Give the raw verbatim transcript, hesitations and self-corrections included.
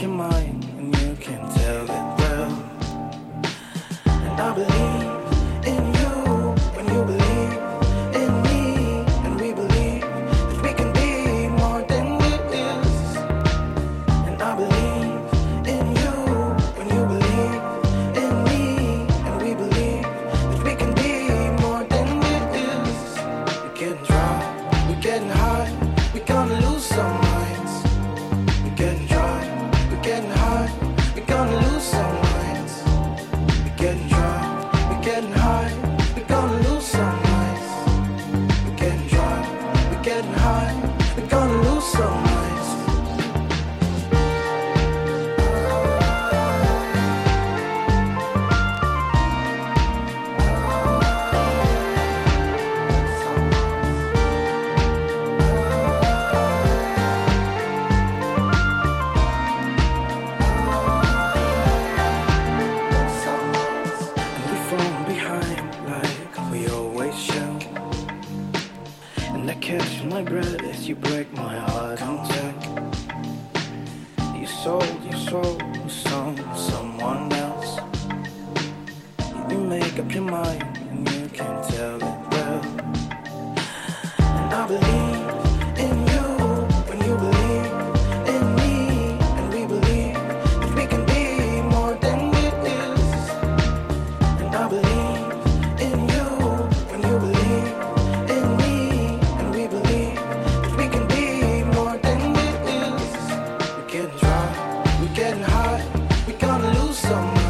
your mind and you can tell it well. And I believe in you when you believe in me, and we believe that we can be more than it is. And I believe in you when you believe in me, and we believe that we can be more than it is. We're getting dry, we're getting high, we're gonna lose some minds. We're getting dry, we're getting high, we're gonna lose some minds. We're getting dry, we're getting high, we're gonna lose some minds. We're getting dry, we're getting high, we're gonna lose some minds. And we fall behind like we always shall. And I catch my breath as you break my heart on tech. You sold your soul to some, someone else. You make up your mind and you can tell it well. And I believe in you when you believe in me, and we believe that we can be more than it is. And I believe in you when you believe in me, and we believe that we can be more than it is. We're getting dry, we're getting high, we're gonna lose some.